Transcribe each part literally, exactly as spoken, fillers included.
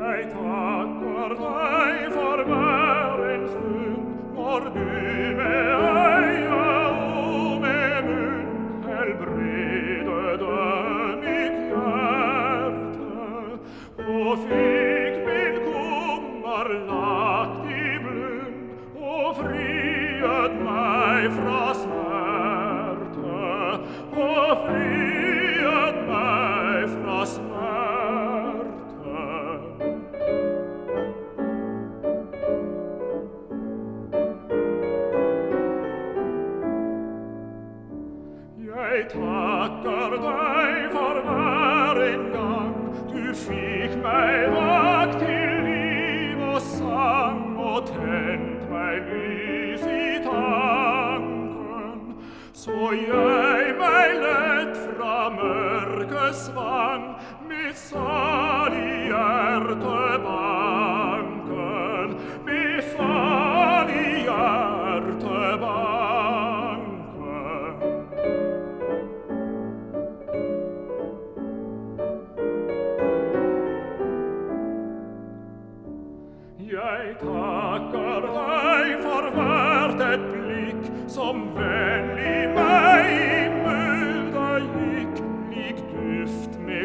Jeg takker deg for hver en stund, når du med øye og med munn helbredede mitt hjerte, og fikk min kummer lagt i blund, og friet meg fra smerte, og friet meg fra smerte. Jeg takker deg for hver en gang du fikk meg vakt til liv og sang og tent meg lys i tanken, så jeg meg lett fra mørket svang med salig hjertebanken, med salig hjertebanken. Jeg takker deg for hvert et blikk som vennlig meg i møte gikk, lik duft med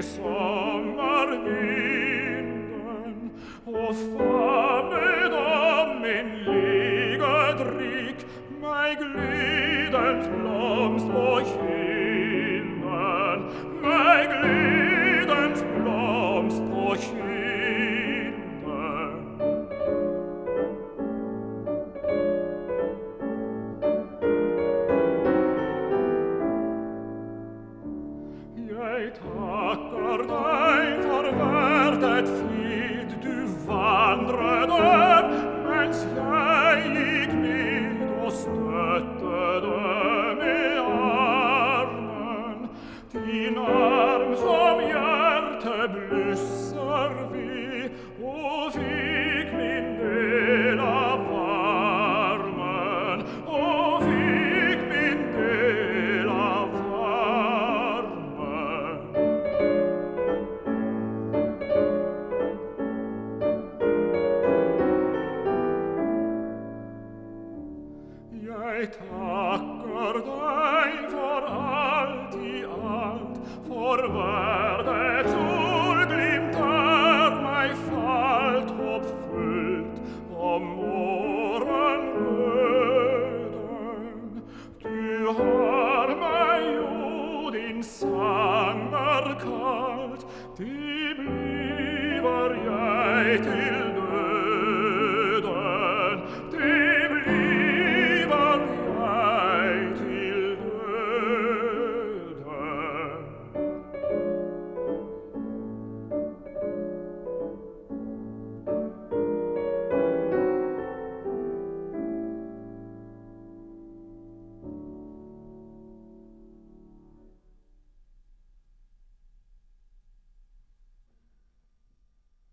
sommervinden, og favnet om en legedrikk meg glidens blomst på kinden, meg glidens blomst på kinden. Jeg takker deg for hvert et flit du vandrede, mens jeg gikk ned og støttede med armen. Din arm som hjertet blusser ved, og fikk min del av varmen, og fikk min del av varmen. Jeg takker deg for alt i alt, for hvert et solglimt er meg falt hoppfullt om morgenrøden. Du har meg jo din sanger kalt, det bliver jeg til